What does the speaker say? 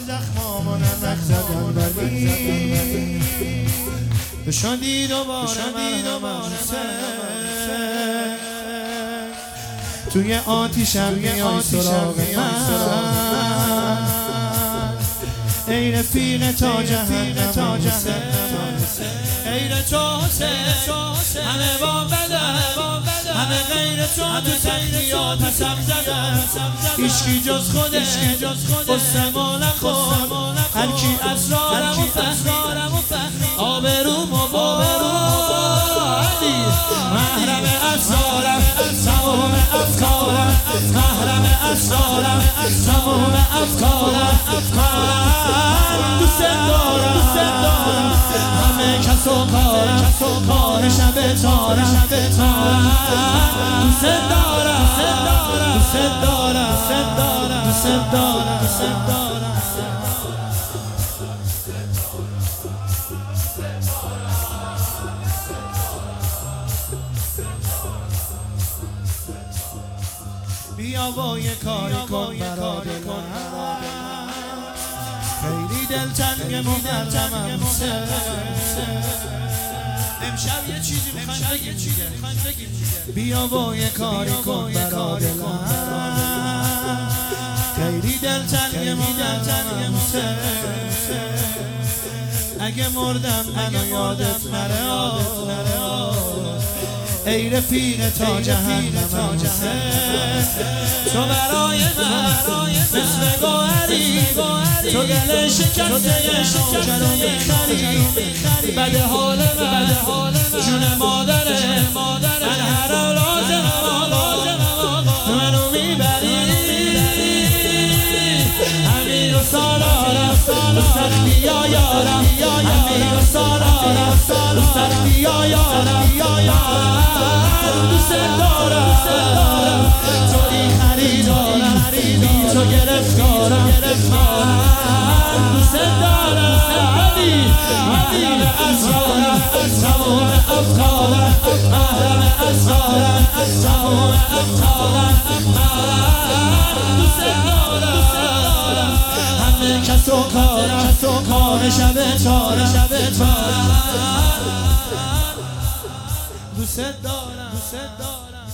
زخمامو نمک زدن ولی به شدی دوباره توی آتیشم میای سراغ من ای رفیق تا جهنم ای تو حسین همه با بدن همه غیر تو تنگیات سم زدن هیچکی جز خوده قسم نخور هر کی اسرارم و فهمی آبرومو بردی محرم اسرارم تمام افکارم محرم اسرارم تمام افکارم دوست دارم همه کس و کار شب تارم دوست دارم بیا با یه کاری کن برا دلم خیلی دلتنگ مقدمم امشب یه چیزی میخوایم بگیم بیا با یه کاری کن برا دلم خیلی دلتنگ مقدمم اگه مردم منو یادت نره ای رفیق تا جهنم تو برای من مثل گوهری تو گل شکسته شکر رو میخری بده حال من جون مادره من هر لازم منو میبری امیر و سالارم سختی یا یارم امیر و سالارم سختی یا یارم دوست دارم توی خریدارم بی تو گرفتارم دوست دارم محرم اسرارم تمام افکارم محرم اسرارم تمام افکارم دوست دارم همه کس و کار شب تارم دوست دارم